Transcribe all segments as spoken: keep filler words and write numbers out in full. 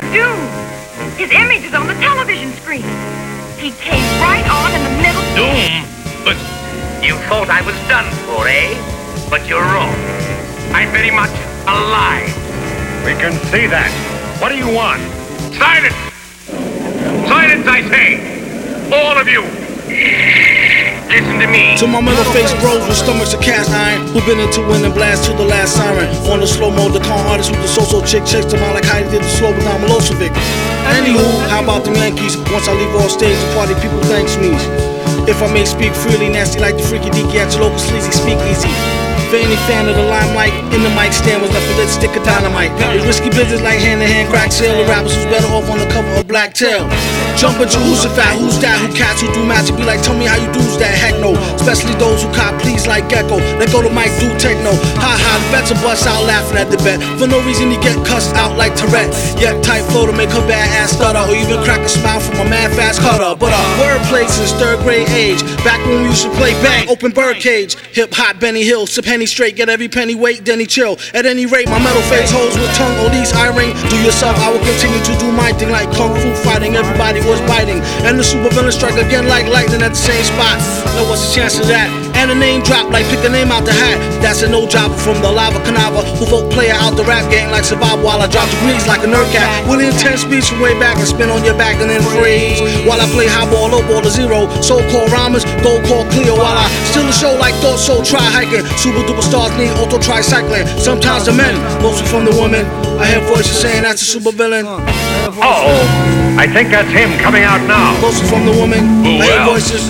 Doom. His image is on the television screen. He came right on in the middle. Doom? But you thought I was done for, eh? But you're wrong. I'm very much alive. We can see that. What do you want? Silence! Silence, I say! All of you! Listen to me. To my metal-faced bros with stomachs of cast iron, who been into winning blast to the last siren. On the slow mode, the con artist with the so-so chick checks them out like Heidi did the slow down Milosevic. Anywho, how about them Yankees? Once I leave off stage, the party people thanks me. If I may speak freely, nasty like the freaky deaky at your local sleazy speakeasy. For any fan of the limelight, in the mic stand was left a lit stick of dynamite. It's risky business like hand-to-hand crack sale. The rappers who's better off on the cover of Black Tail. Jump at you, who's a fat, who's that? Who cats who do magic? Be like, tell me how you do's that? Heck no. Especially those who cop please like Gecko. Let go to Mike, do techno. Ha ha, the bets are bust out laughing at the bet. For no reason, he get cussed out like Tourette. Yet tight flow to make her bad ass stutter, or even crack a smile from a mad fast cutter. But uh, wordplay since third grade age. Back when we used to play bang, open birdcage. Hip hop, Benny Hill, sip Henny straight, get every penny weight, then he chill. At any rate, my metal face holds with tongue, or these I ring. Do yourself, I will continue to do my thing like kung fu fighting. Everybody was biting, and the super villain strike again like lightning at the same spot. Now what's the chance of that? And a name drop like pick a name out the hat. That's a no jobber from the lava canava, who vote player out the rap game like survival while I drop degrees like a nerd cat. With intense speech from way back and spin on your back and then freeze while I play high ball, low ball to zero. So-called rhymers, gold call clear while I steal the show like thought so try hiking. Super duper stars need auto tricycling. Sometimes the men, mostly from the women. I hear voices saying that's a super villain. Uh-oh. I think that's him coming out now. Mostly from the woman. Who I hear else? voices.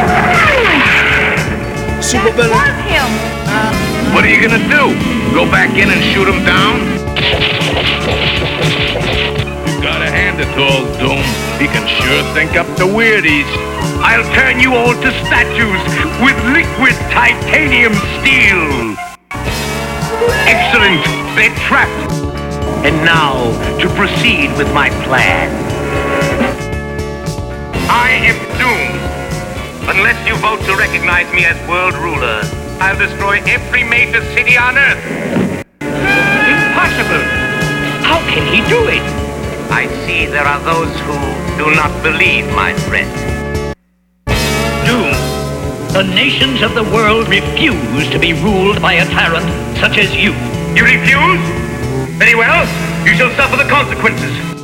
Super That villain. was him. What are you gonna do? Go back in and shoot him down? You gotta hand it to old Doom. He can sure think up the weirdies. I'll turn you all to statues with liquid titanium steel. Excellent. They're trapped. And now, to proceed with my plan. I am Doom. Unless you vote to recognize me as world ruler, I'll destroy every major city on Earth. Impossible! How can he do it? I see there are those who do not believe my threat. Doom, the nations of the world refuse to be ruled by a tyrant such as you. You refuse? Very well, you shall suffer the consequences.